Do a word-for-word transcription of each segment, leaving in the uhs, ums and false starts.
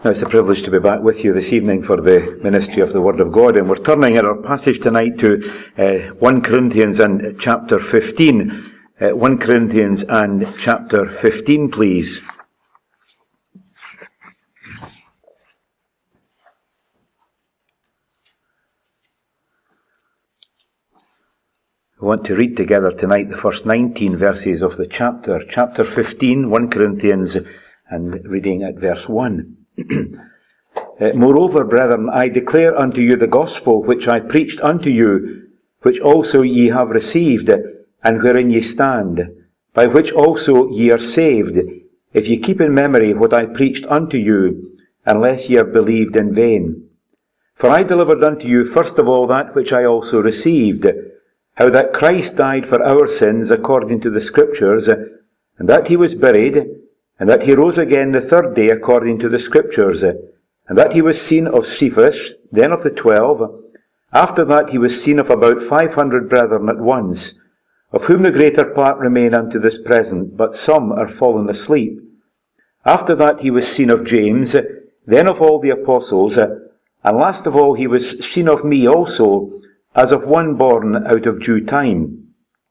Now, it's a privilege to be back with you this evening for the ministry of the Word of God, and we're turning in our passage tonight to uh, First Corinthians and chapter fifteen. Uh, First Corinthians and chapter fifteen, please. We want to read together tonight the first nineteen verses of the chapter. Chapter fifteen, First Corinthians, and reading at verse one. uh, Moreover, brethren, I declare unto you the gospel which I preached unto you, which also ye have received, and wherein ye stand, by which also ye are saved, if ye keep in memory what I preached unto you, unless ye have believed in vain. For I delivered unto you first of all that which I also received, how that Christ died for our sins according to the Scriptures, and that he was buried, and that he rose again the third day according to the Scriptures, and that he was seen of Cephas, then of the twelve. After that he was seen of about five hundred brethren at once, of whom the greater part remain unto this present, but some are fallen asleep. After that he was seen of James, then of all the apostles, and last of all he was seen of me also, as of one born out of due time.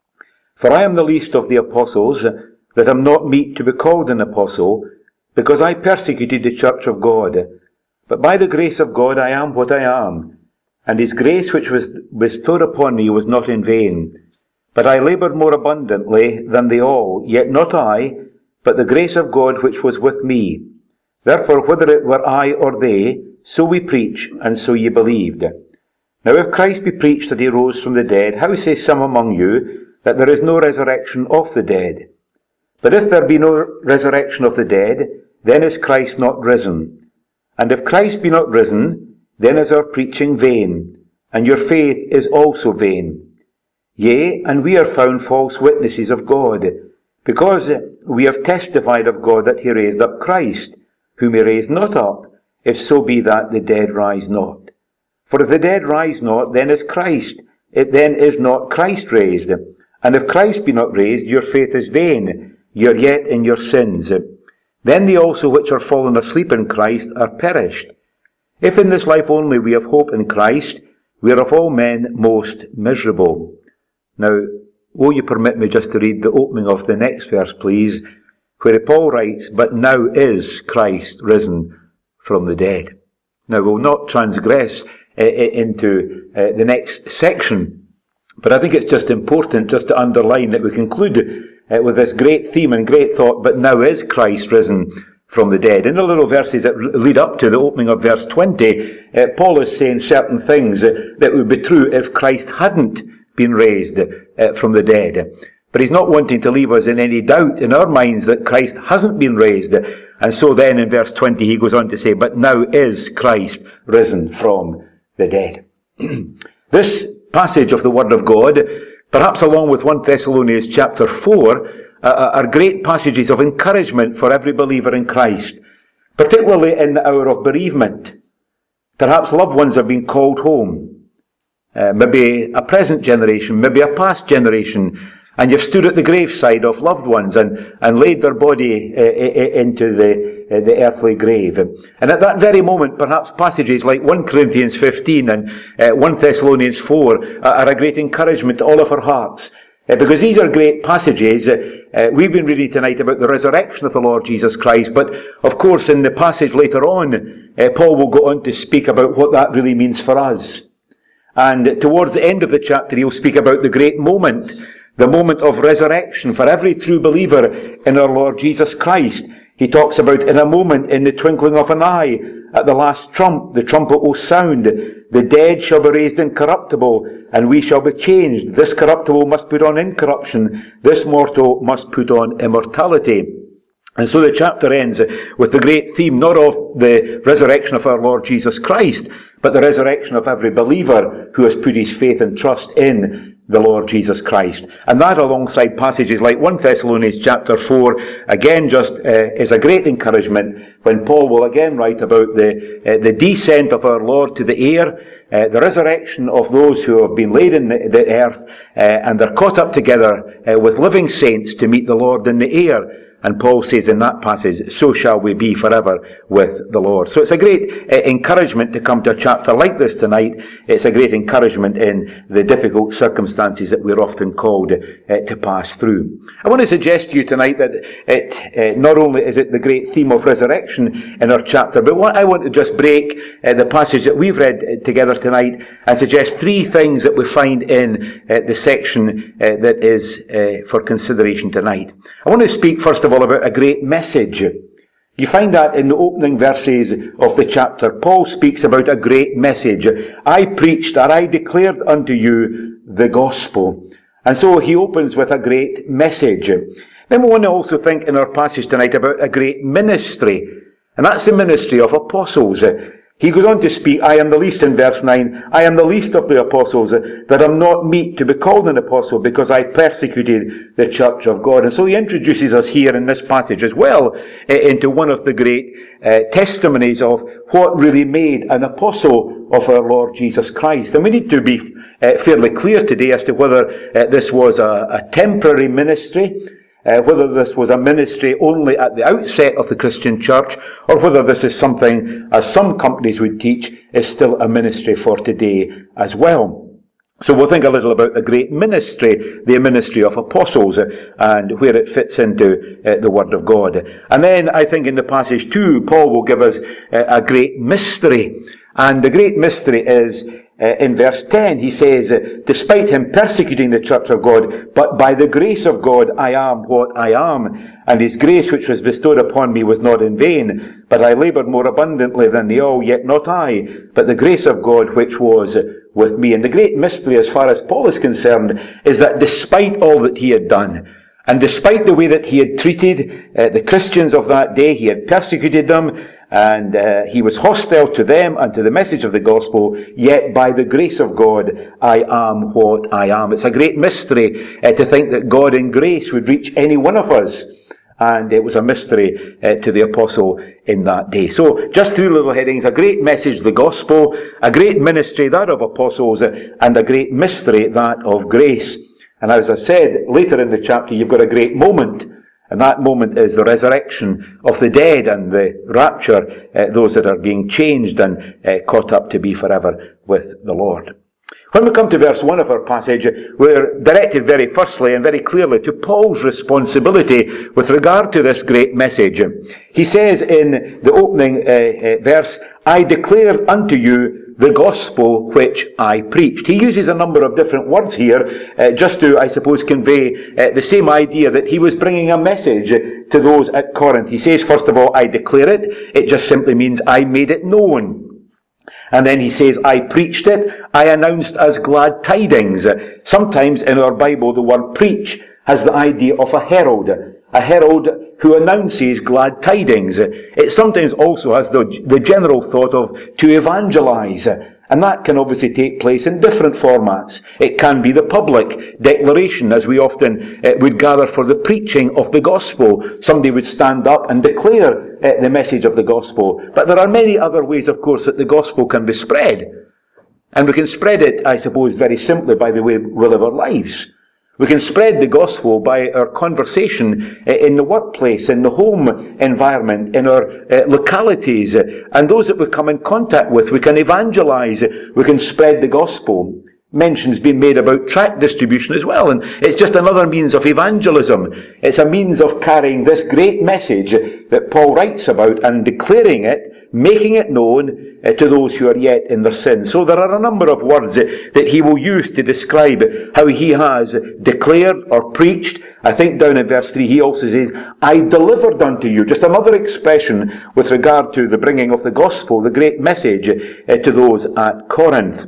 For I am the least of the apostles, that am not meet to be called an apostle, because I persecuted the church of God. But by the grace of God I am what I am, and his grace which was bestowed upon me was not in vain. But I laboured more abundantly than they all, yet not I, but the grace of God which was with me. Therefore, whether it were I or they, so we preach, and so ye believed. Now if Christ be preached that he rose from the dead, how say some among you that there is no resurrection of the dead? But if there be no resurrection of the dead, then is Christ not risen. And if Christ be not risen, then is our preaching vain, and your faith is also vain. Yea, and we are found false witnesses of God, because we have testified of God that he raised up Christ, whom he raised not up, if so be that the dead rise not. For if the dead rise not, then is Christ, it then is not Christ raised. And if Christ be not raised, your faith is vain, ye are yet in your sins. Then they also which are fallen asleep in Christ are perished. If in this life only we have hope in Christ, we are of all men most miserable. Now, will you permit me just to read the opening of the next verse, please, where Paul writes, But now is Christ risen from the dead. Now, we'll not transgress uh, into uh, the next section, but I think it's just important just to underline that we conclude uh, with this great theme and great thought, but now is Christ risen from the dead. In the little verses that lead up to the opening of verse twenty, uh, Paul is saying certain things uh, that would be true if Christ hadn't been raised uh, from the dead. But he's not wanting to leave us in any doubt in our minds that Christ hasn't been raised. And so then in verse twenty he goes on to say, But now is Christ risen from the dead. This passage of the Word of God, perhaps along with First Thessalonians chapter four, uh, are great passages of encouragement for every believer in Christ, particularly in the hour of bereavement. Perhaps loved ones have been called home, uh, maybe a present generation, maybe a past generation, and you've stood at the graveside of loved ones and, and laid their body uh, into the, uh, the earthly grave. And at that very moment, perhaps passages like First Corinthians fifteen and uh, First Thessalonians four are a great encouragement to all of our hearts. Uh, because these are great passages. Uh, uh, we've been reading tonight about the resurrection of the Lord Jesus Christ, but of course in the passage later on, uh, Paul will go on to speak about what that really means for us. And towards the end of the chapter, he'll speak about the great moment, the moment of resurrection for every true believer in our Lord Jesus Christ. He talks about in a moment, in the twinkling of an eye, at the last trump, the trumpet will sound. The dead shall be raised incorruptible, and we shall be changed. This corruptible must put on incorruption. This mortal must put on immortality. And so the chapter ends with the great theme, not of the resurrection of our Lord Jesus Christ, but the resurrection of every believer who has put his faith and trust in the Lord Jesus Christ. And that alongside passages like First Thessalonians chapter four, again just uh, is a great encouragement when Paul will again write about the uh, the descent of our Lord to the air, uh, the resurrection of those who have been laid in the, the earth, uh, and they're caught up together uh, with living saints to meet the Lord in the air. And Paul says in that passage, so shall we be forever with the Lord. So it's a great uh, encouragement to come to a chapter like this tonight. It's a great encouragement in the difficult circumstances that we're often called uh, to pass through. I want to suggest to you tonight that it, uh, not only is it the great theme of resurrection in our chapter, but what I want to just break uh, the passage that we've read together tonight and suggest three things that we find in uh, the section uh, that is uh, for consideration tonight. I want to speak first of all about a great message. You find that in the opening verses of the chapter. Paul speaks about a great message. I preached or I declared unto you the gospel. And so he opens with a great message. Then we want to also think in our passage tonight about a great ministry. And that's the ministry of apostles. He goes on to speak, I am the least in verse nine, I am the least of the apostles, that am not meet to be called an apostle, because I persecuted the church of God. And so he introduces us here in this passage as well into one of the great uh, testimonies of what really made an apostle of our Lord Jesus Christ. And we need to be uh, fairly clear today as to whether uh, this was a, a temporary ministry, Uh, whether this was a ministry only at the outset of the Christian church, or whether this is something, as some companies would teach, is still a ministry for today as well. So we'll think a little about the great ministry, the ministry of apostles, uh, and where it fits into uh, the Word of God. And then I think in the passage too, Paul will give us uh, a great mystery. And the great mystery is Uh, in verse ten, he says, uh, despite him persecuting the church of God, but by the grace of God I am what I am, and his grace which was bestowed upon me was not in vain, but I laboured more abundantly than they all, yet not I, but the grace of God which was with me. And the great mystery, as far as Paul is concerned, is that despite all that he had done, and despite the way that he had treated uh, the Christians of that day, he had persecuted them, and uh, he was hostile to them and to the message of the gospel, yet by the grace of God, I am what I am. It's a great mystery uh, to think that God in grace would reach any one of us. And it was a mystery uh, to the apostle in that day. So, just three little headings. A great message, the gospel. A great ministry, that of apostles. And a great mystery, that of grace. And as I said, later in the chapter, you've got a great moment. And that moment is the resurrection of the dead and the rapture, uh, those that are being changed and uh, caught up to be forever with the Lord. When we come to verse one of our passage, we're directed very firstly and very clearly to Paul's responsibility with regard to this great message. He says in the opening uh, uh, verse, I declare unto you the gospel which I preached. He uses a number of different words here, uh, just to, I suppose, convey uh, the same idea that he was bringing a message to those at Corinth. He says, first of all, I declare it. It just simply means I made it known. And then he says, I preached it. I announced as glad tidings. Sometimes in our Bible, the word preach has the idea of a herald. A herald who announces glad tidings. It sometimes also has the, the general thought of to evangelize. And that can obviously take place in different formats. It can be the public declaration, as we often uh, would gather for the preaching of the gospel. Somebody would stand up and declare uh, the message of the gospel. But there are many other ways, of course, that the gospel can be spread. And we can spread it, I suppose, very simply by the way we live our lives. We can spread the gospel by our conversation in the workplace, in the home environment, in our uh, localities, and those that we come in contact with. We can evangelize. We can spread the gospel. Mention's been made about tract distribution as well, and it's just another means of evangelism. It's a means of carrying this great message that Paul writes about and declaring it, making it known uh, to those who are yet in their sins. So there are a number of words uh, that he will use to describe how he has declared or preached. I think down in verse three he also says, I delivered unto you. Just another expression with regard to the bringing of the gospel, the great message uh, to those at Corinth.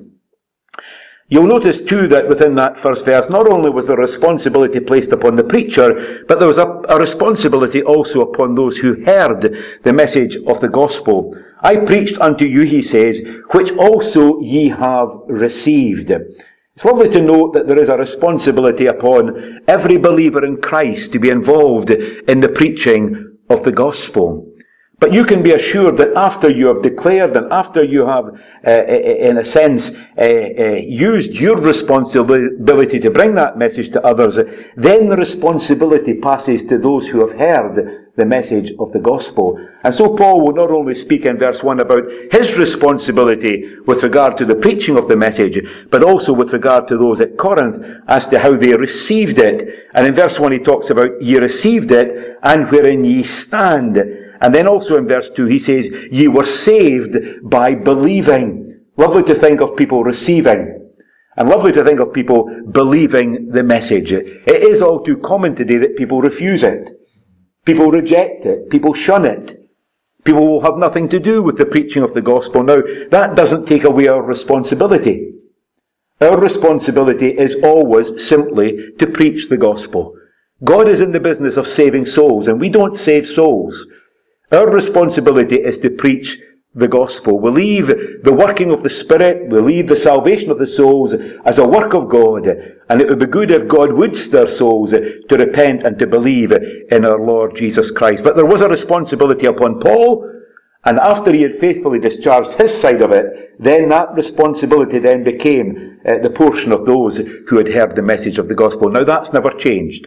You'll notice too that within that first verse, not only was the responsibility placed upon the preacher, but there was a, a responsibility also upon those who heard the message of the gospel. I preached unto you, he says, which also ye have received. It's lovely to note that there is a responsibility upon every believer in Christ to be involved in the preaching of the gospel. But you can be assured that after you have declared and after you have, uh, in a sense, uh, uh, used your responsibility to bring that message to others, then the responsibility passes to those who have heard the message of the gospel. And so Paul will not only speak in verse one about his responsibility with regard to the preaching of the message, but also with regard to those at Corinth as to how they received it. And in verse one he talks about, ye received it, and wherein ye stand. And then also in verse two he says, ye were saved by believing. Lovely to think of people receiving. And lovely to think of people believing the message. It is all too common today that people refuse it. People reject it. People shun it. People will have nothing to do with the preaching of the gospel. Now, that doesn't take away our responsibility. Our responsibility is always simply to preach the gospel. God is in the business of saving souls, and we don't save souls. Our responsibility is to preach the gospel. We leave the working of the Spirit, we leave the salvation of the souls as a work of God, and it would be good if God would stir souls to repent and to believe in our Lord Jesus Christ. But there was a responsibility upon Paul, and after he had faithfully discharged his side of it, then that responsibility then became uh, the portion of those who had heard the message of the gospel. Now that's never changed.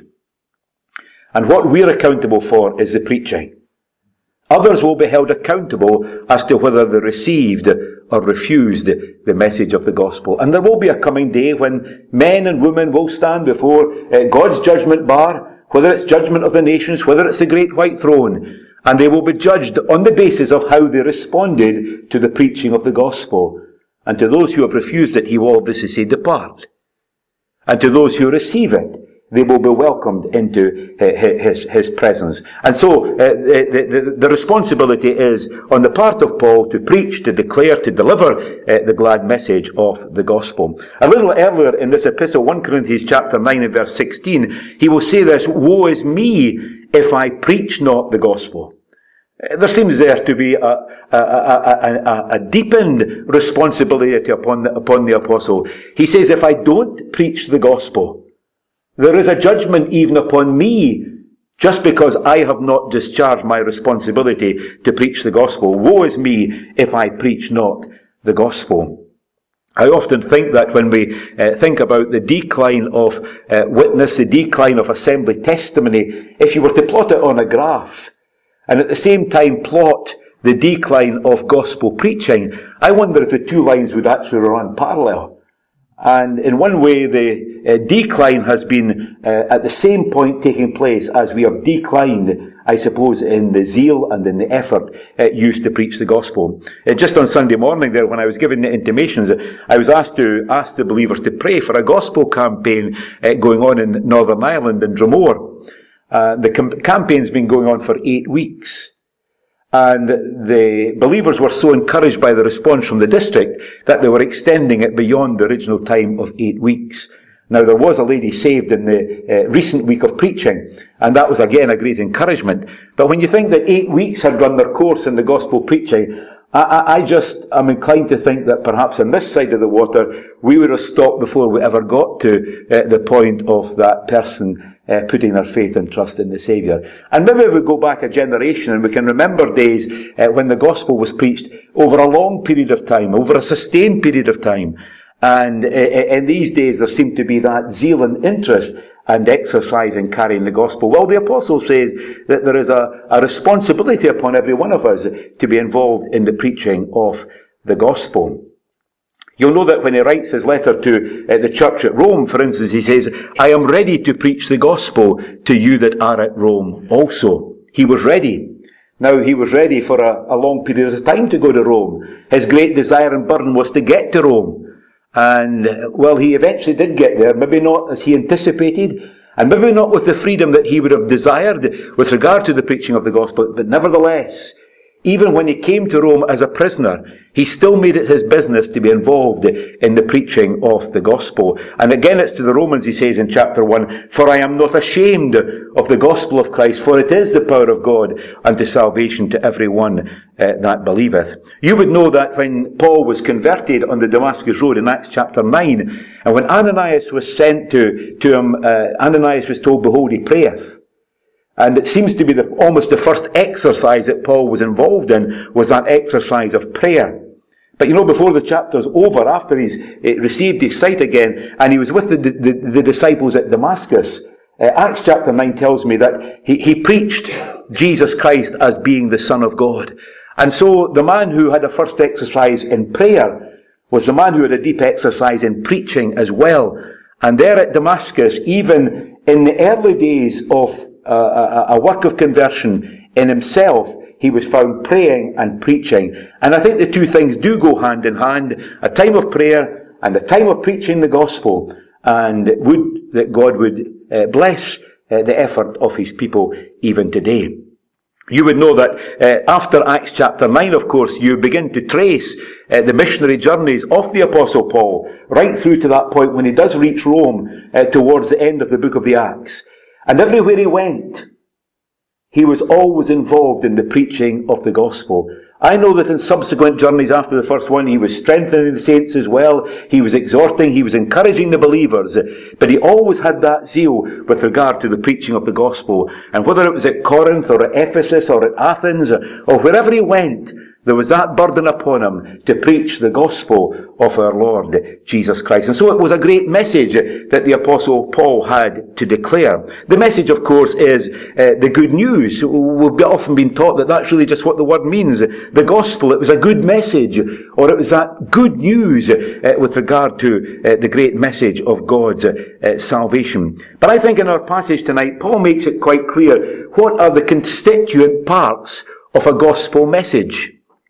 And what we're accountable for is the preaching. Others will be held accountable as to whether they received or refused the message of the gospel. And there will be a coming day when men and women will stand before uh, God's judgment bar, whether it's judgment of the nations, whether it's the great white throne, and they will be judged on the basis of how they responded to the preaching of the gospel. And to those who have refused it, he will obviously say, depart. And to those who receive it, they will be welcomed into his, his presence. And so uh, the, the, the responsibility is on the part of Paul to preach, to declare, to deliver uh, the glad message of the gospel. A little earlier in this epistle, First Corinthians chapter nine and verse sixteen, he will say this, woe is me if I preach not the gospel. There seems there to be a, a, a, a, a deepened responsibility upon the, upon the apostle. He says, if I don't preach the gospel, there is a judgment even upon me, just because I have not discharged my responsibility to preach the gospel. Woe is me if I preach not the gospel. I often think that when we uh, think about the decline of uh, witness, the decline of assembly testimony, if you were to plot it on a graph, and at the same time plot the decline of gospel preaching, I wonder if the two lines would actually run parallel. And in one way, the uh, decline has been uh, at the same point taking place as we have declined, I suppose, in the zeal and in the effort uh, used to preach the gospel. Uh, just on Sunday morning there, when I was giving the intimations, I was asked to ask the believers to pray for a gospel campaign uh, going on in Northern Ireland, in Dromore. Uh, the com- campaign's been going on for eight weeks. And the believers were so encouraged by the response from the district that they were extending it beyond the original time of eight weeks. Now, there was a lady saved in the uh, recent week of preaching, and that was again a great encouragement. But when you think that eight weeks had run their course in the gospel preaching, I, I, I just am inclined to think that perhaps on this side of the water, we would have stopped before we ever got to uh, the point of that person Uh, putting their faith and trust in the Saviour. And maybe we go back a generation and we can remember days uh, when the gospel was preached over a long period of time, over a sustained period of time. And uh, in these days there seemed to be that zeal and interest and exercise in carrying the gospel. Well, the apostle says that there is a, a responsibility upon every one of us to be involved in the preaching of the gospel. You'll know that when he writes his letter to uh, the church at Rome, for instance, he says, I am ready to preach the gospel to you that are at Rome also. He was ready. Now, he was ready for a, a long period of time to go to Rome. His great desire and burden was to get to Rome. And, uh, well, he eventually did get there, maybe not as he anticipated, and maybe not with the freedom that he would have desired with regard to the preaching of the gospel, but nevertheless, even when he came to Rome as a prisoner, he still made it his business to be involved in the preaching of the gospel. And again, it's to the Romans, he says in chapter one, for I am not ashamed of the gospel of Christ, for it is the power of God unto salvation to every one uh, that believeth. You would know that when Paul was converted on the Damascus Road in Acts chapter nine, and when Ananias was sent to, to him, uh, Ananias was told, behold, he prayeth. And it seems to be the, almost the first exercise that Paul was involved in was that exercise of prayer. But you know, before the chapter's over, after he's uh, received his sight again, and he was with the, the, the disciples at Damascus, uh, Acts chapter nine tells me that he, he preached Jesus Christ as being the Son of God. And so the man who had a first exercise in prayer was the man who had a deep exercise in preaching as well. And there at Damascus, even in the early days of uh, a, a work of conversion in himself, he was found praying and preaching. And I think the two things do go hand in hand. A time of prayer and a time of preaching the gospel. And would that God would uh, bless uh, the effort of his people even today. You would know that uh, after Acts chapter nine, of course, you begin to trace uh, the missionary journeys of the Apostle Paul right through to that point when he does reach Rome uh, towards the end of the book of the Acts. And everywhere he went, he was always involved in the preaching of the gospel. I know that in subsequent journeys after the first one, he was strengthening the saints as well. He was exhorting, he was encouraging the believers. But he always had that zeal with regard to the preaching of the gospel. And whether it was at Corinth or at Ephesus or at Athens or wherever he went, there was that burden upon him to preach the gospel of our Lord Jesus Christ. And so it was a great message that the Apostle Paul had to declare. The message, of course, is uh, the good news. We've often been taught that that's really just what the word means. The gospel, it was a good message, or it was that good news uh, with regard to uh, the great message of God's uh, salvation. But I think in our passage tonight, Paul makes it quite clear what are the constituent parts of a gospel message.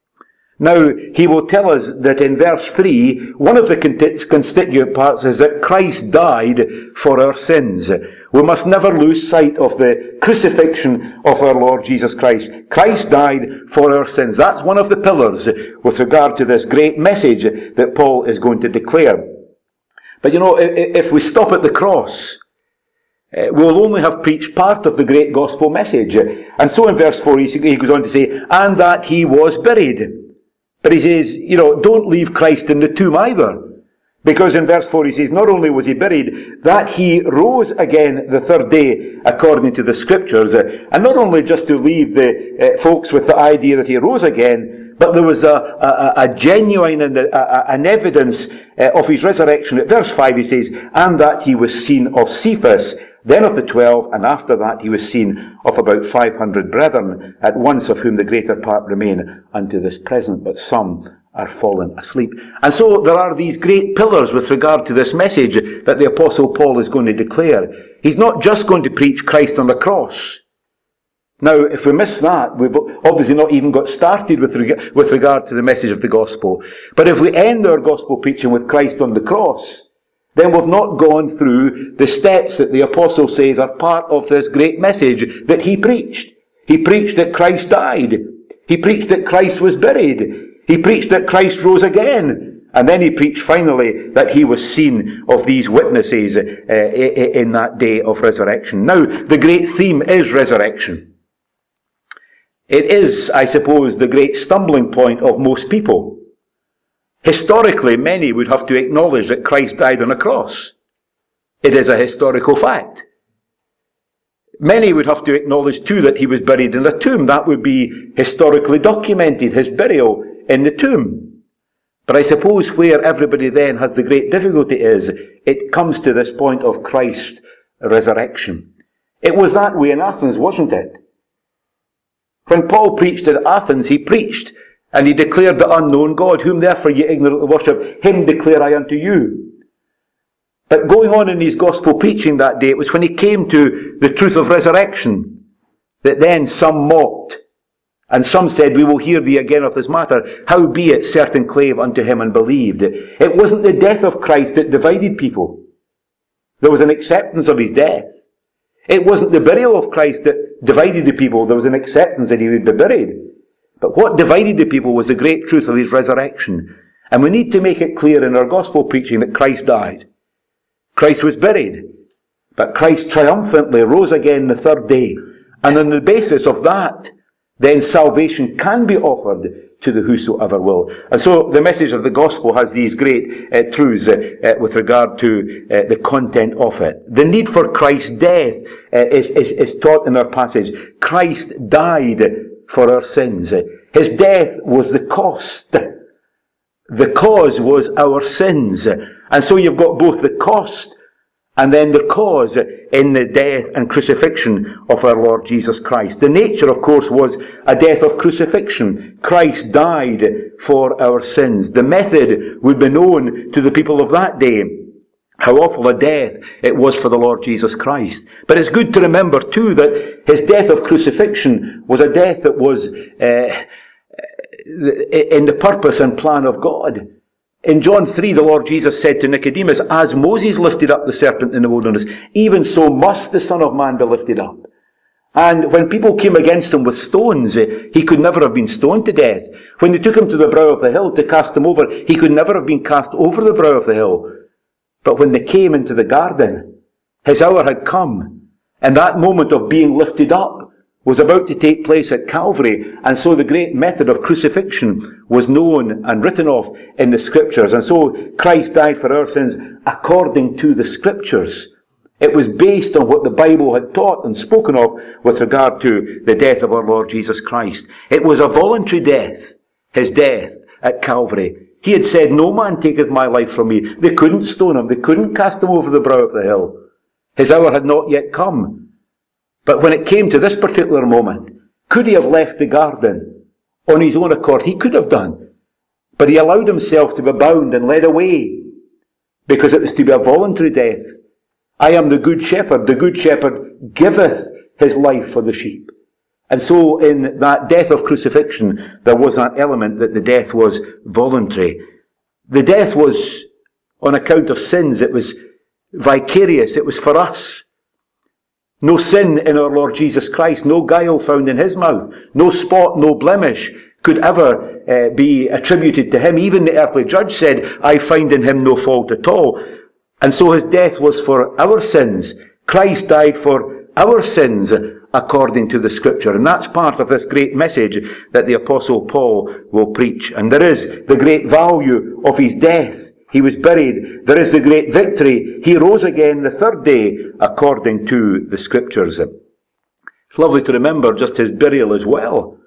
Now, he will tell us that in verse three, one of the constituent parts is that Christ died for our sins. We must never lose sight of the crucifixion of our Lord Jesus Christ. Christ died for our sins. That's one of the pillars with regard to this great message that Paul is going to declare. But you know, if we stop at the cross, we'll only have preached part of the great gospel message. And so in verse four, he goes on to say, and that he was buried. But he says, you know, don't leave Christ in the tomb either. Because in verse four he says, not only was he buried, that he rose again the third day, according to the scriptures. And not only just to leave the uh, folks with the idea that he rose again, but there was a, a, a genuine and a, a, an evidence uh, of his resurrection. At verse five he says, and that he was seen of Cephas, then of the twelve, and after that he was seen of about five hundred brethren, at once of whom the greater part remain unto this present, but some are fallen asleep. And so there are these great pillars with regard to this message that the Apostle Paul is going to declare. He's not just going to preach Christ on the cross. Now, if we miss that, we've obviously not even got started with, reg- with regard to the message of the gospel. But if we end our gospel preaching with Christ on the cross, then we've not gone through the steps that the apostle says are part of this great message that he preached. He preached that Christ died. He preached that Christ was buried. He preached that Christ rose again. And then he preached finally that he was seen of these witnesses uh, in that day of resurrection. Now, the great theme is resurrection. It is, I suppose, the great stumbling point of most people. Historically, many would have to acknowledge that Christ died on a cross. It is a historical fact. Many would have to acknowledge too that he was buried in a tomb. That would be historically documented, his burial in the tomb. But I suppose where everybody then has the great difficulty is, it comes to this point of Christ's resurrection. It was that way in Athens, wasn't it? When Paul preached at Athens, he preached and he declared the unknown God, whom therefore ye ignorantly worship, him declare I unto you. But going on in his gospel preaching that day, it was when he came to the truth of resurrection, that then some mocked, and some said, we will hear thee again of this matter. Howbeit certain clave unto him and believed. It wasn't the death of Christ that divided people. There was an acceptance of his death. It wasn't the burial of Christ that divided the people. There was an acceptance that he would be buried. But what divided the people was the great truth of his resurrection. And we need to make it clear in our gospel preaching that Christ died. Christ was buried. But Christ triumphantly rose again the third day. And on the basis of that, then salvation can be offered to the whosoever will. And so the message of the gospel has these great uh, truths uh, uh, with regard to uh, the content of it. The need for Christ's death uh, is, is, is taught in our passage. Christ died for our sins. His death was the cost. The cause was our sins. And so you've got both the cost and then the cause in the death and crucifixion of our Lord Jesus Christ. The nature, of course, was a death of crucifixion. Christ died for our sins. The method would be known to the people of that day, how awful a death it was for the Lord Jesus Christ. But it's good to remember, too, that his death of crucifixion was a death that was uh, in the purpose and plan of God. In John three, the Lord Jesus said to Nicodemus, as Moses lifted up the serpent in the wilderness, even so must the Son of Man be lifted up. And when people came against him with stones, he could never have been stoned to death. When they took him to the brow of the hill to cast him over, he could never have been cast over the brow of the hill. But when they came into the garden, his hour had come, and that moment of being lifted up was about to take place at Calvary, and so the great method of crucifixion was known and written of in the Scriptures. And so Christ died for our sins according to the Scriptures. It was based on what the Bible had taught and spoken of with regard to the death of our Lord Jesus Christ. It was a voluntary death, his death at Calvary. He had said, no man taketh my life from me. They couldn't stone him. They couldn't cast him over the brow of the hill. His hour had not yet come. But when it came to this particular moment, could he have left the garden on his own accord? He could have done. But he allowed himself to be bound and led away because it was to be a voluntary death. I am the good shepherd. The good shepherd giveth his life for the sheep. And so in that death of crucifixion, there was that element that the death was voluntary. The death was on account of sins. It was vicarious. It was for us. No sin in our Lord Jesus Christ, no guile found in his mouth, no spot, no blemish could ever uh, be attributed to him. Even the earthly judge said, I find in him no fault at all. And so his death was for our sins. Christ died for our sins according to the Scripture. And that's part of this great message that the Apostle Paul will preach. And there is the great value of his death. He was buried. There is the great victory. He rose again the third day according to the Scriptures. It's lovely to remember just his burial as well.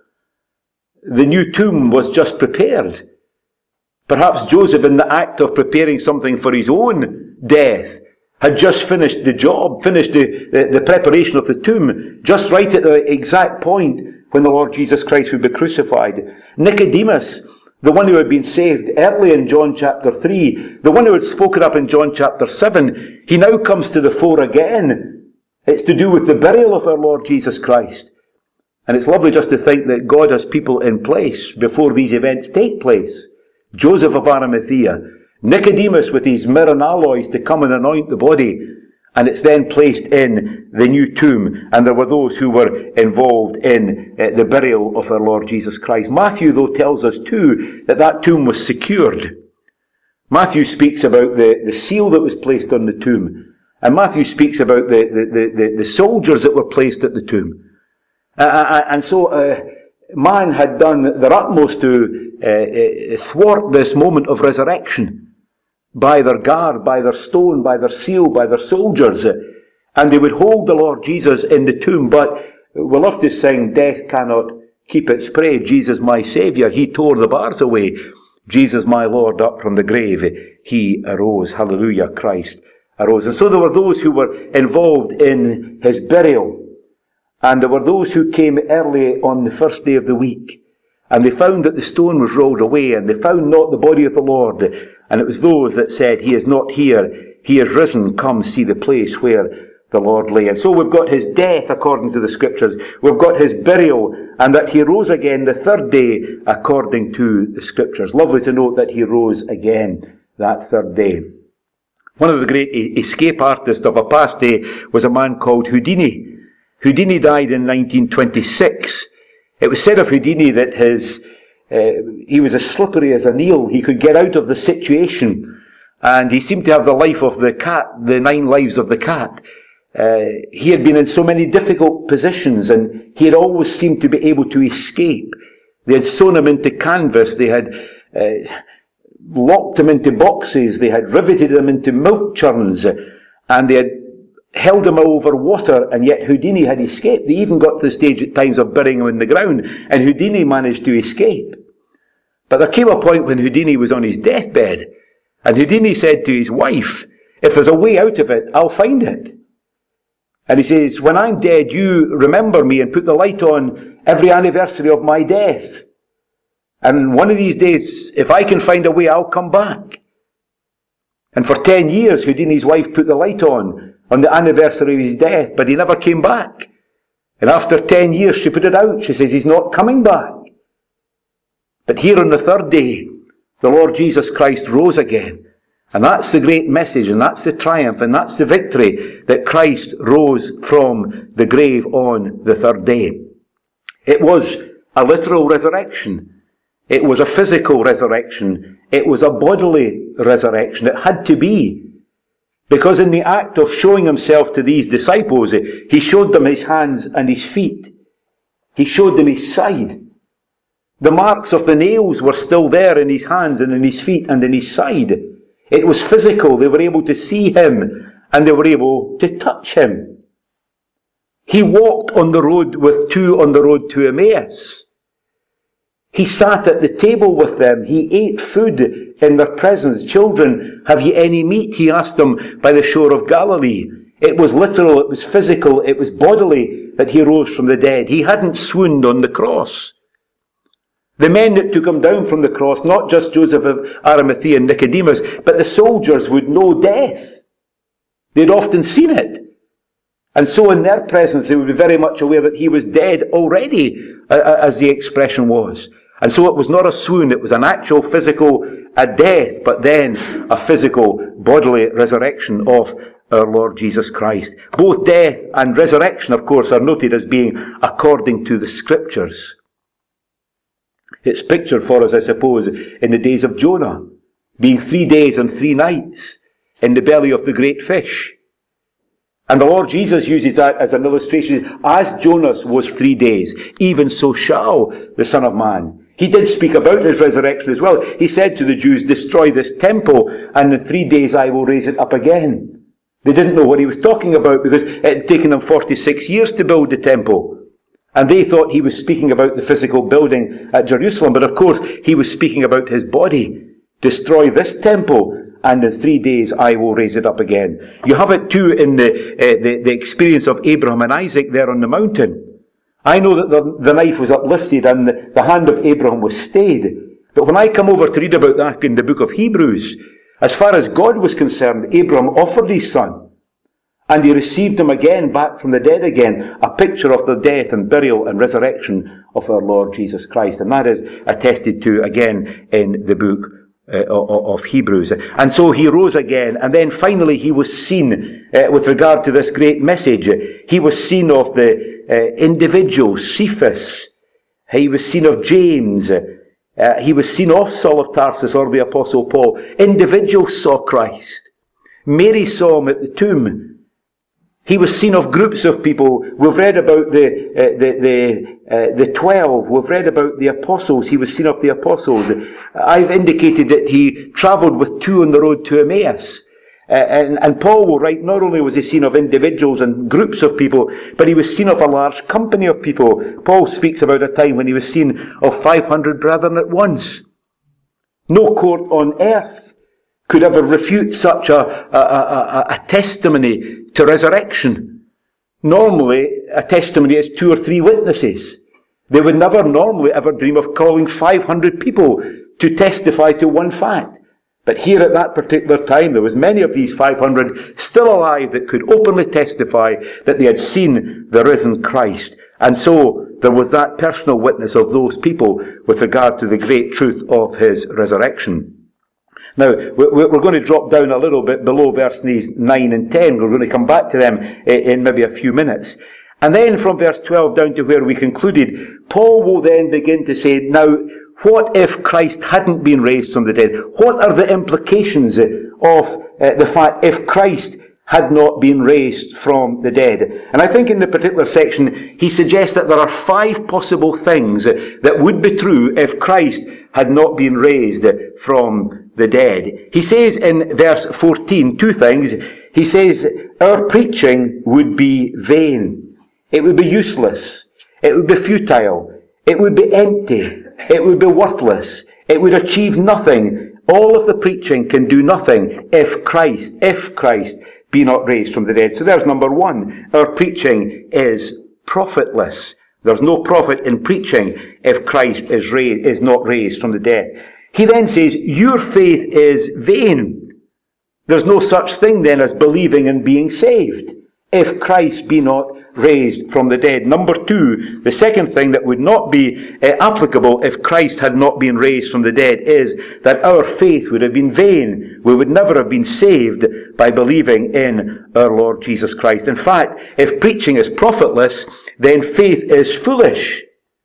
The new tomb was just prepared. Perhaps Joseph, in the act of preparing something for his own death, had just finished the job, finished the, the, the preparation of the tomb, just right at the exact point when the Lord Jesus Christ would be crucified. Nicodemus, the one who had been saved early in John chapter three, the one who had spoken up in John chapter seven, he now comes to the fore again. It's to do with the burial of our Lord Jesus Christ. And it's lovely just to think that God has people in place before these events take place. Joseph of Arimathea, Nicodemus with his myrrh and aloes to come and anoint the body, and it's then placed in the new tomb, and there were those who were involved in uh, the burial of our Lord Jesus Christ. Matthew, though, tells us too that that tomb was secured. Matthew speaks about the, the seal that was placed on the tomb, and Matthew speaks about the, the, the, the soldiers that were placed at the tomb. Uh, and so uh, man had done their utmost to uh, thwart this moment of resurrection by their guard, by their stone, by their seal, by their soldiers. And they would hold the Lord Jesus in the tomb. But we love to sing, death cannot keep its prey. Jesus my Saviour, he tore the bars away. Jesus my Lord, up from the grave, he arose. Hallelujah, Christ arose. And so there were those who were involved in his burial. And there were those who came early on the first day of the week. And they found that the stone was rolled away, and they found not the body of the Lord. And it was those that said, he is not here, he is risen, come see the place where the Lord lay. And so we've got his death according to the Scriptures. We've got his burial, and that he rose again the third day according to the Scriptures. Lovely to note that he rose again that third day. One of the great escape artists of a past day was a man called Houdini. Houdini died in nineteen twenty-six. It was said of Houdini that his uh, he was as slippery as an eel. He could get out of the situation, and he seemed to have the life of the cat, the nine lives of the cat. Uh, he had been in so many difficult positions, and he had always seemed to be able to escape They had sewn him into canvas. They had uh, locked him into boxes. They had riveted him into milk churns. And they had held him over water. And yet Houdini had escaped. They even got to the stage at times of burying him in the ground. And Houdini managed to escape. But there came a point when Houdini was on his deathbed. And Houdini said to his wife, if there's a way out of it, I'll find it. And he says, when I'm dead, you remember me and put the light on every anniversary of my death. And one of these days, if I can find a way, I'll come back. And for ten years, Houdini's wife put the light on, on the anniversary of his death, but he never came back. And after ten years, she put it out. She says, he's not coming back. But here on the third day, the Lord Jesus Christ rose again. And that's the great message, and that's the triumph, and that's the victory, that Christ rose from the grave on the third day. It was a literal resurrection. It was a physical resurrection. It was a bodily resurrection. It had to be. Because in the act of showing himself to these disciples, he showed them his hands and his feet. He showed them his side. The marks of the nails were still there in his hands and in his feet and in his side. It was physical. They were able to see him and they were able to touch him. He walked on the road with two on the road to Emmaus. He sat at the table with them. He ate food in their presence. Children, have ye any meat? He asked them by the shore of Galilee. It was literal, it was physical, it was bodily that he rose from the dead. He hadn't swooned on the cross. The men that took him down from the cross, not just Joseph of Arimathea and Nicodemus, but the soldiers would know death. They'd often seen it. And so in their presence, they would be very much aware that he was dead already, uh, as the expression was. And so it was not a swoon, it was an actual physical a death, but then a physical bodily resurrection of our Lord Jesus Christ. Both death and resurrection, of course, are noted as being according to the Scriptures. It's pictured for us, I suppose, in the days of Jonah, being three days and three nights in the belly of the great fish. And the Lord Jesus uses that as an illustration. As Jonas was three days, even so shall the Son of Man. He did speak about his resurrection as well. He said to the Jews, destroy this temple, and in three days I will raise it up again. They didn't know what he was talking about because it had taken them forty-six years to build the temple. And they thought he was speaking about the physical building at Jerusalem. But of course, he was speaking about his body. Destroy this temple, and in three days I will raise it up again. You have it too in the, uh, the, the experience of Abraham and Isaac there on the mountain. I know that the, the knife was uplifted and the, the hand of Abraham was stayed. But when I come over to read about that in the book of Hebrews, as far as God was concerned, Abraham offered his son. And he received him again back from the dead again, a picture of the death and burial and resurrection of our Lord Jesus Christ. And that is attested to again in the book uh, of Hebrews. And so he rose again, and then finally he was seen, uh, with regard to this great message, he was seen of the uh, individual, Cephas. He was seen of James. Uh, he was seen of Saul of Tarsus, or the Apostle Paul. Individuals saw Christ. Mary saw him at the tomb. He was seen of groups of people. We've read about the uh, the the, uh, the twelve. We've read about the apostles. He was seen of the apostles. I've indicated that he travelled with two on the road to Emmaus. Uh, and, and Paul will write, not only was he seen of individuals and groups of people, but he was seen of a large company of people. Paul speaks about a time when he was seen of five hundred brethren at once. No court on earth could ever refute such a, a, a, a testimony to resurrection. Normally, a testimony is two or three witnesses. They would never normally ever dream of calling five hundred people to testify to one fact. But here at that particular time, there was many of these five hundred still alive that could openly testify that they had seen the risen Christ. And so there was that personal witness of those people with regard to the great truth of his resurrection. Now, we're going to drop down a little bit below verses nine and ten. We're going to come back to them in maybe a few minutes. And then from verse twelve down to where we concluded, Paul will then begin to say, now, what if Christ hadn't been raised from the dead? What are the implications of uh, the fact if Christ had not been raised from the dead. And I think in the particular section, he suggests that there are five possible things that would be true if Christ had not been raised from the dead. He says in verse fourteen, two things. He says, our preaching would be vain. It would be useless. It would be futile. It would be empty. It would be worthless. It would achieve nothing. All of the preaching can do nothing if Christ, if Christ be not raised from the dead. So there's number one. Our preaching is profitless. There's no profit in preaching if Christ is raised, is not raised from the dead. He then says, your faith is vain. There's no such thing then as believing and being saved if Christ be not raised from the dead. Number two, the second thing that would not be uh, applicable if Christ had not been raised from the dead is that our faith would have been vain. We would never have been saved by believing in our Lord Jesus Christ. In fact, if preaching is profitless, then faith is foolish.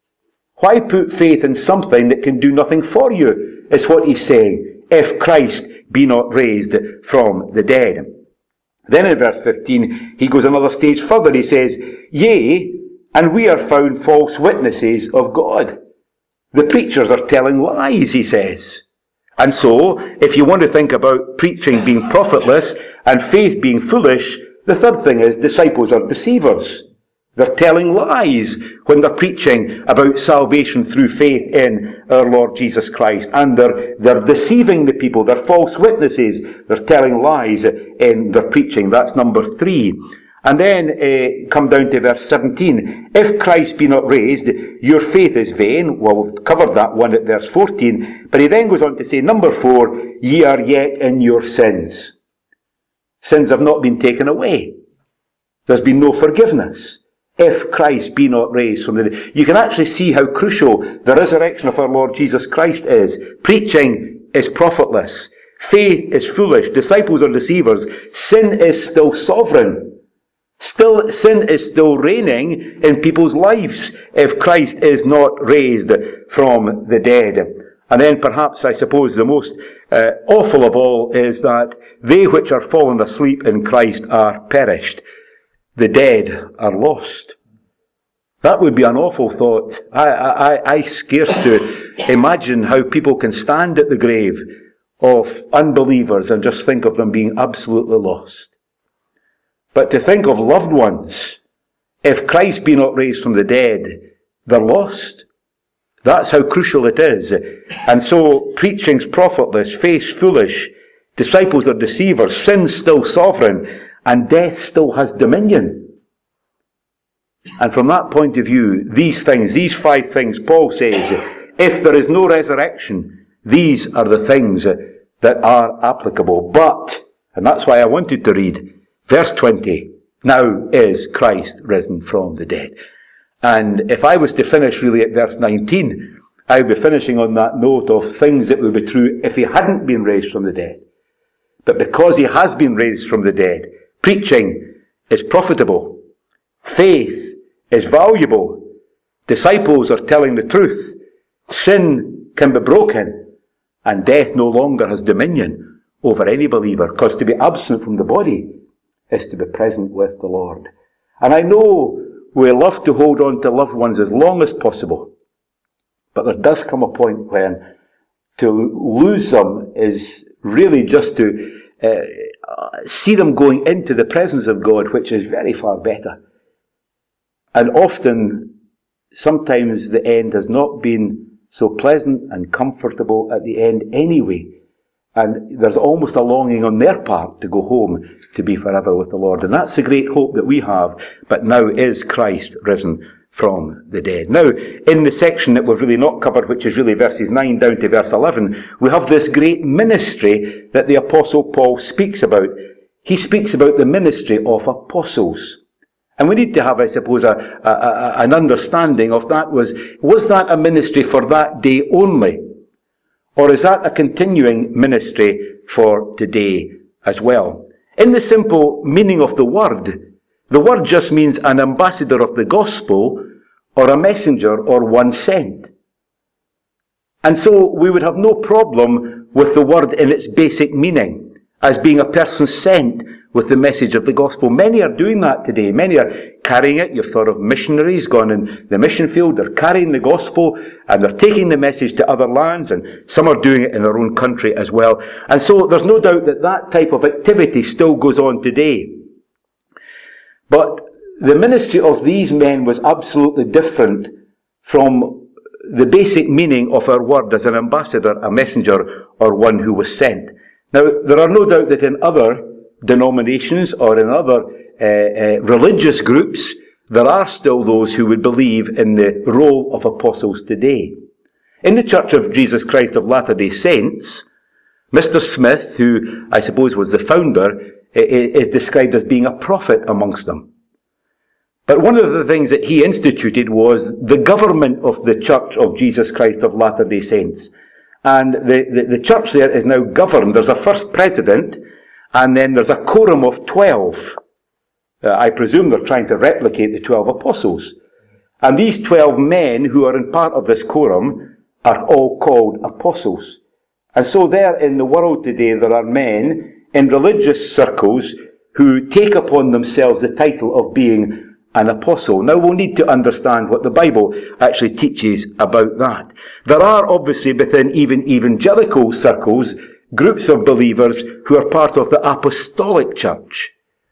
Why put faith in something that can do nothing for you, is what he's saying, if Christ be not raised from the dead. Then in verse fifteen, he goes another stage further. He says, yea, and we are found false witnesses of God. The preachers are telling lies, he says. And so, if you want to think about preaching being profitless and faith being foolish, the third thing is disciples are deceivers. They're telling lies when they're preaching about salvation through faith in our Lord Jesus Christ. And they're, they're deceiving the people. They're false witnesses. They're telling lies in their preaching. That's number three. And then uh, come down to verse seventeen. If Christ be not raised, your faith is vain. Well, we've covered that one at verse fourteen. But he then goes on to say, number four, ye are yet in your sins. Sins have not been taken away. There's been no forgiveness. If Christ be not raised from the dead. You can actually see how crucial the resurrection of our Lord Jesus Christ is. Preaching is profitless. Faith is foolish. Disciples are deceivers. Sin is still sovereign. Still, sin is still reigning in people's lives if Christ is not raised from the dead. And then perhaps, I suppose, the most uh, awful of all is that they which are fallen asleep in Christ are perished. The dead are lost. That would be an awful thought. I, I, I scarce to imagine how people can stand at the grave of unbelievers and just think of them being absolutely lost. But to think of loved ones, if Christ be not raised from the dead, they're lost. That's how crucial it is. And so preaching's profitless, faith's foolish, disciples are deceivers, sin's still sovereign, and death still has dominion. And from that point of view, these things, these five things, Paul says, if there is no resurrection, these are the things that are applicable. But, and that's why I wanted to read verse twenty, now is Christ risen from the dead. And if I was to finish really at verse nineteen, I would be finishing on that note of things that would be true if he hadn't been raised from the dead. But because he has been raised from the dead, preaching is profitable. Faith is valuable. Disciples are telling the truth. Sin can be broken. And death no longer has dominion over any believer. Because to be absent from the body is to be present with the Lord. And I know we love to hold on to loved ones as long as possible. But there does come a point when to lose them is really just to uh, see them going into the presence of God, which is very far better. And often, sometimes the end has not been so pleasant and comfortable at the end anyway. And there's almost a longing on their part to go home to be forever with the Lord. And that's the great hope that we have. But now is Christ risen from the dead. Now, in the section that we've really not covered, which is really verses nine down to verse eleven, we have this great ministry that the Apostle Paul speaks about. He speaks about the ministry of apostles. And we need to have, I suppose, a, a, a, an understanding of that. Was, was that a ministry for that day only? Or is that a continuing ministry for today as well? In the simple meaning of the word, the word just means an ambassador of the gospel, or a messenger, or one sent. And so we would have no problem with the word in its basic meaning, as being a person sent with the message of the gospel. Many are doing that today. Many are carrying it. You've thought of missionaries gone in the mission field. They're carrying the gospel and they're taking the message to other lands, and some are doing it in their own country as well. And so there's no doubt that that type of activity still goes on today. But the ministry of these men was absolutely different from the basic meaning of our word as an ambassador, a messenger, or one who was sent. Now, there are no doubt that in other denominations or in other uh, uh, religious groups, there are still those who would believe in the role of apostles today. In the Church of Jesus Christ of Latter-day Saints, Mister Smith, who I suppose was the founder, is described as being a prophet amongst them. But one of the things that he instituted was the government of the Church of Jesus Christ of Latter-day Saints. And the, the, the church there is now governed. There's a first president, and then there's a quorum of twelve. Uh, I presume they're trying to replicate the twelve apostles. And these twelve men who are in part of this quorum are all called apostles. And so there in the world today, there are men in religious circles who take upon themselves the title of being an apostle. Now, we'll need to understand what the Bible actually teaches about that. There are obviously within even evangelical circles groups of believers who are part of the apostolic church.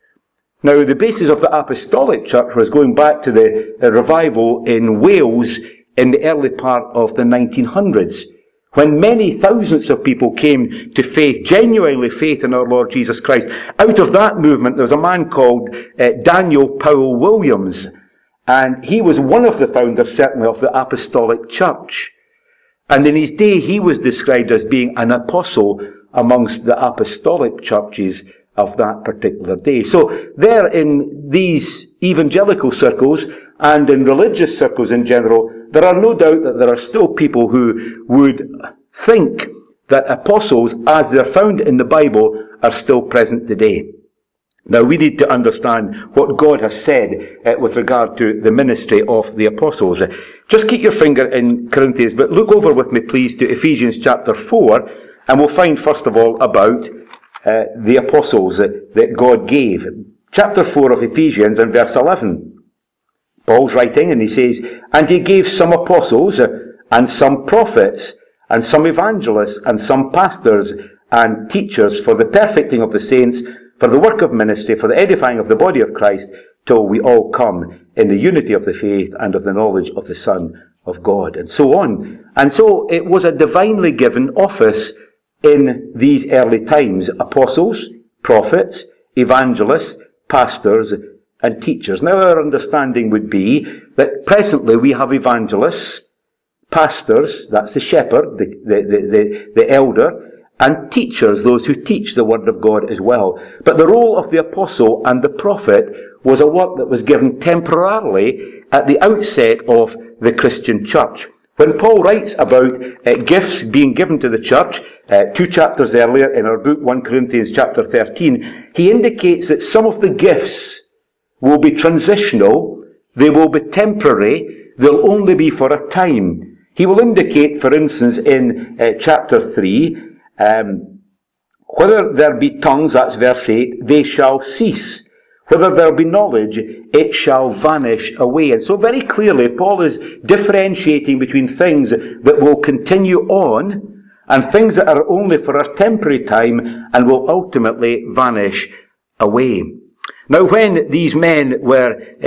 Now, the basis of the apostolic church was going back to the revival in Wales in the early part of the nineteen hundreds, when many thousands of people came to faith, genuinely faith in our Lord Jesus Christ. Out of that movement, there was a man called uh, Daniel Powell Williams, and he was one of the founders, certainly, of the apostolic church. And in his day, he was described as being an apostle amongst the apostolic churches of that particular day. So there in these evangelical circles and in religious circles in general, there are no doubt that there are still people who would think that apostles, as they're found in the Bible, are still present today. Now, we need to understand what God has said uh, with regard to the ministry of the apostles. Uh, just keep your finger in Corinthians, but look over with me, please, to Ephesians chapter four, and we'll find, first of all, about uh, the apostles uh, that God gave. Chapter four of Ephesians and verse eleven. Paul's writing, and he says, "And he gave some apostles, uh, and some prophets, and some evangelists, and some pastors, and teachers for the perfecting of the saints, for the work of ministry, for the edifying of the body of Christ, till we all come in the unity of the faith and of the knowledge of the Son of God," and so on. And so it was a divinely given office in these early times. Apostles, prophets, evangelists, pastors, and teachers. Now, our understanding would be that presently we have evangelists, pastors, that's the shepherd, the, the, the, the, the elder, and teachers, those who teach the word of God as well. But the role of the apostle and the prophet was a work that was given temporarily at the outset of the Christian church. When Paul writes about uh, gifts being given to the church, uh, two chapters earlier in our book, First Corinthians chapter thirteen, he indicates that some of the gifts will be transitional, they will be temporary, they'll only be for a time. He will indicate, for instance, in uh, chapter three, um, whether there be tongues, that's verse eight, they shall cease. Whether there be knowledge, it shall vanish away. And so very clearly, Paul is differentiating between things that will continue on and things that are only for a temporary time and will ultimately vanish away. Now, when these men were uh,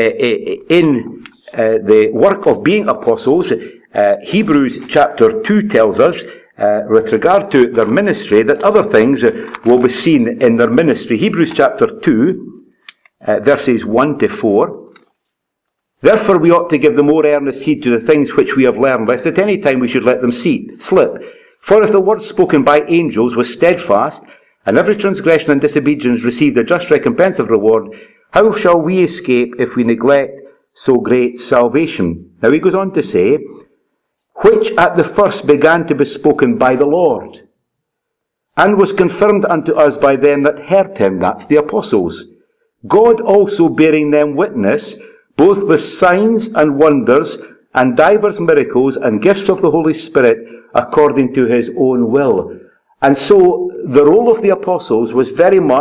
in uh, the work of being apostles, uh, Hebrews chapter two tells us, uh, with regard to their ministry, that other things will be seen in their ministry. Hebrews chapter two, uh, verses one to four. "Therefore we ought to give the more earnest heed to the things which we have learned, lest at any time we should let them see, slip. For if the word spoken by angels was steadfast, and every transgression and disobedience received a just recompense of reward, how shall we escape if we neglect so great salvation?" Now he goes on to say, "Which at the first began to be spoken by the Lord, and was confirmed unto us by them that heard him," that's the apostles, "God also bearing them witness, both with signs and wonders, and divers miracles, and gifts of the Holy Spirit, according to his own will." And so the role of the apostles was very much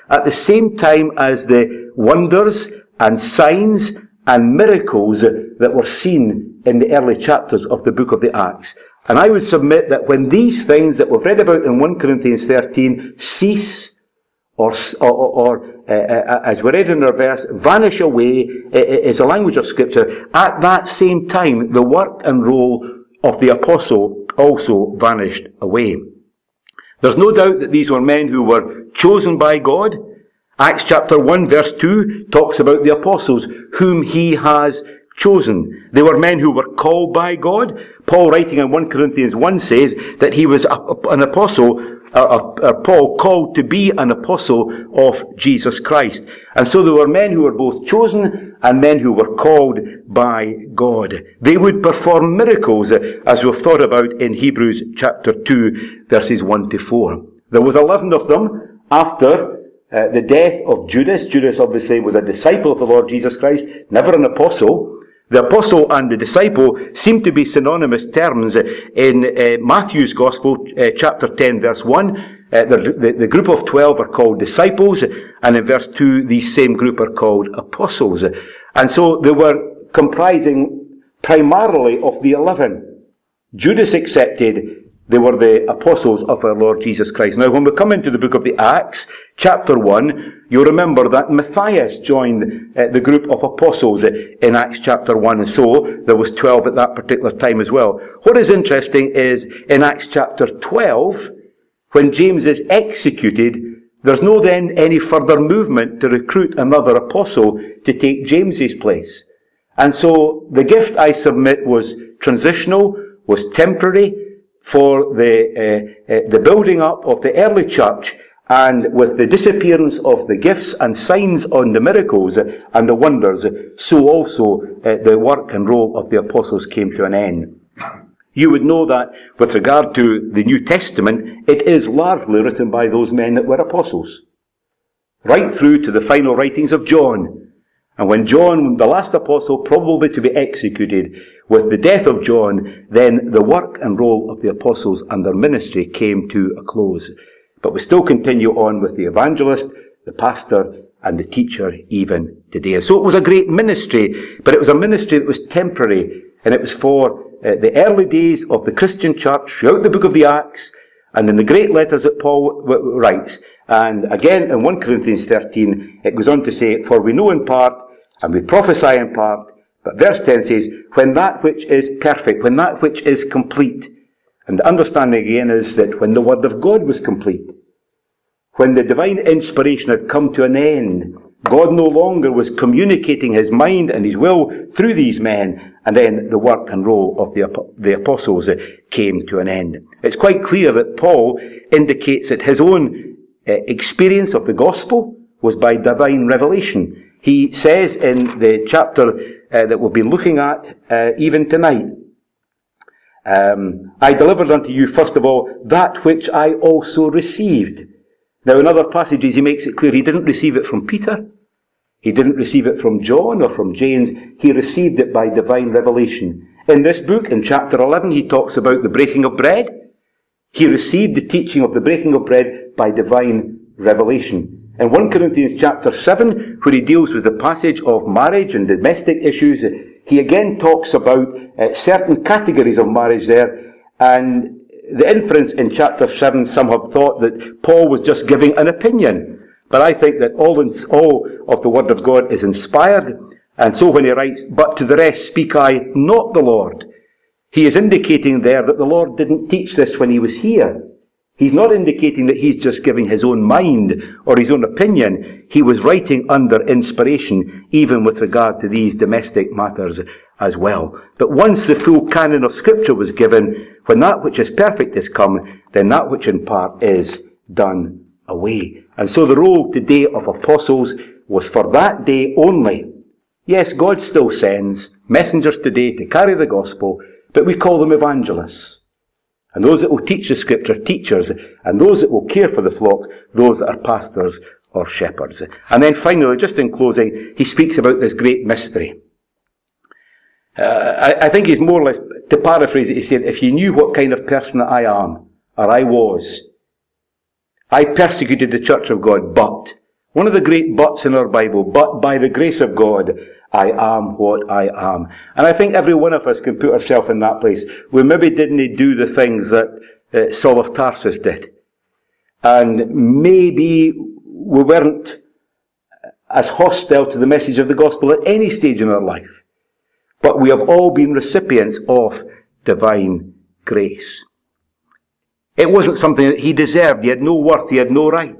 at the same time as the wonders and signs and miracles that were seen in the early chapters of the book of the Acts. And I would submit that when these things that we've read about in First Corinthians thirteen cease, or, or, or uh, uh, as we read in our verse, vanish away, uh, is the language of Scripture, at that same time the work and role of the apostle also vanished away. There's no doubt that these were men who were chosen by God. Acts chapter one verse two talks about the apostles whom he has chosen. They were men who were called by God. Paul, writing in First Corinthians one, says that he was a, an apostle, uh, uh, Paul called to be an apostle of Jesus Christ. And so there were men who were both chosen and men who were called by God. They would perform miracles, uh, as we've thought about in Hebrews chapter two, verses one to four. There was eleven of them after uh, the death of Judas. Judas obviously was a disciple of the Lord Jesus Christ, never an apostle. The apostle and the disciple seem to be synonymous terms. In uh, Matthew's Gospel, uh, chapter ten, verse one, uh, the, the, the group of twelve are called disciples, and in verse two, the same group are called apostles. And so they were comprising primarily of the eleven. Judas accepted. They were the apostles of our Lord Jesus Christ. Now, when we come into the book of the Acts, chapter one, you'll remember that Matthias joined uh, the group of apostles in Acts chapter one, and so there was twelve at that particular time as well. What is interesting is, in Acts chapter twelve, when James is executed, there's no then any further movement to recruit another apostle to take James's place. And so the gift, I submit, was transitional, was temporary, for the uh, uh, the building up of the early church, and with the disappearance of the gifts and signs on the miracles and the wonders, so also uh, the work and role of the apostles came to an end. You would know that with regard to the New Testament, it is largely written by those men that were apostles, right through to the final writings of John. And when John, the last apostle, probably to be executed, with the death of John, then the work and role of the apostles and their ministry came to a close. But we still continue on with the evangelist, the pastor, and the teacher even today. So it was a great ministry, but it was a ministry that was temporary, and it was for uh, the early days of the Christian church, throughout the book of the Acts, and in the great letters that Paul w- w- writes. And again, in First Corinthians thirteen, it goes on to say, for we know in part, and we prophesy in part. But verse ten says, when that which is perfect, when that which is complete. And the understanding again is that when the word of God was complete, when the divine inspiration had come to an end, God no longer was communicating his mind and his will through these men, and then the work and role of the, the apostles came to an end. It's quite clear that Paul indicates that his own uh, experience of the gospel was by divine revelation. He says in the chapter uh, that we'll be looking at uh, even tonight, um, I delivered unto you first of all that which I also received. Now in other passages he makes it clear he didn't receive it from Peter. He didn't receive it from John or from James. He received it by divine revelation. In this book, in chapter eleven, he talks about the breaking of bread. He received the teaching of the breaking of bread by divine revelation. In First Corinthians chapter seven, where he deals with the passage of marriage and domestic issues, he again talks about uh, certain categories of marriage there. And the inference in chapter seven, some have thought that Paul was just giving an opinion. But I think that all, in, all of the Word of God is inspired. And so when he writes, but to the rest speak I, not the Lord, he is indicating there that the Lord didn't teach this when he was here. He's not indicating that he's just giving his own mind or his own opinion. He was writing under inspiration, even with regard to these domestic matters as well. But once the full canon of Scripture was given, when that which is perfect is come, then that which in part is done away. And so the role today of apostles was for that day only. Yes, God still sends messengers today to carry the gospel, but we call them evangelists. And those that will teach the Scripture, teachers, and those that will care for the flock, those that are pastors or shepherds. And then finally, just in closing, he speaks about this great mystery. Uh, I, I think he's more or less, to paraphrase it, he said, if you knew what kind of person that I am, or I was, I persecuted the church of God, but One of the great buts in our Bible, but by the grace of God, I am what I am. And I think every one of us can put ourselves in that place. We maybe didn't do the things that uh, Saul of Tarsus did. And maybe we weren't as hostile to the message of the gospel at any stage in our life. But we have all been recipients of divine grace. It wasn't something that he deserved. He had no worth. He had no right.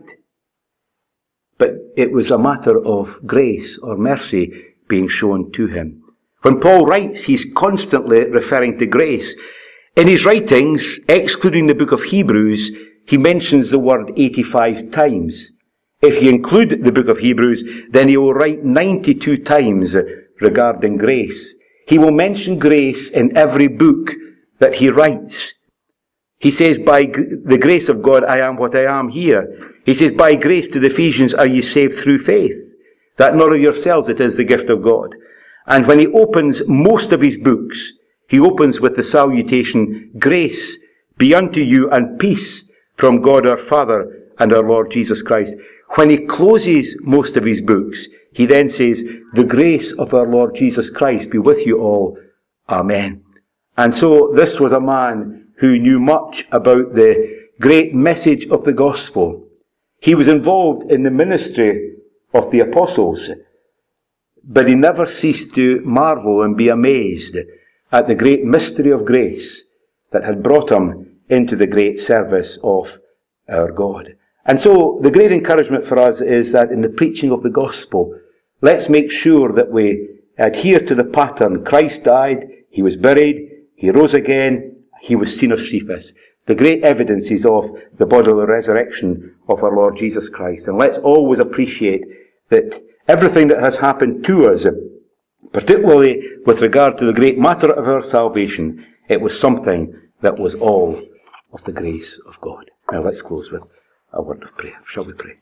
But it was a matter of grace or mercy being shown to him. When Paul writes, he's constantly referring to grace. In his writings, excluding the book of Hebrews, he mentions the word eighty-five times. If you include the book of Hebrews, then he will write ninety-two times regarding grace. He will mention grace in every book that he writes. He says, by the grace of God, I am what I am here. He says, by grace to the Ephesians are ye saved through faith, that not of yourselves, it is the gift of God. And when he opens most of his books, he opens with the salutation, grace be unto you and peace from God our Father and our Lord Jesus Christ. When he closes most of his books, he then says, the grace of our Lord Jesus Christ be with you all. Amen. And so this was a man who knew much about the great message of the gospel. He was involved in the ministry of the apostles, but he never ceased to marvel and be amazed at the great mystery of grace that had brought him into the great service of our God. And so the great encouragement for us is that in the preaching of the gospel, let's make sure that we adhere to the pattern. Christ died, he was buried, he rose again, he was seen of Cephas. The great evidences of the bodily resurrection of our Lord Jesus Christ. And let's always appreciate that everything that has happened to us, particularly with regard to the great matter of our salvation, it was something that was all of the grace of God. Now let's close with a word of prayer. Shall we pray?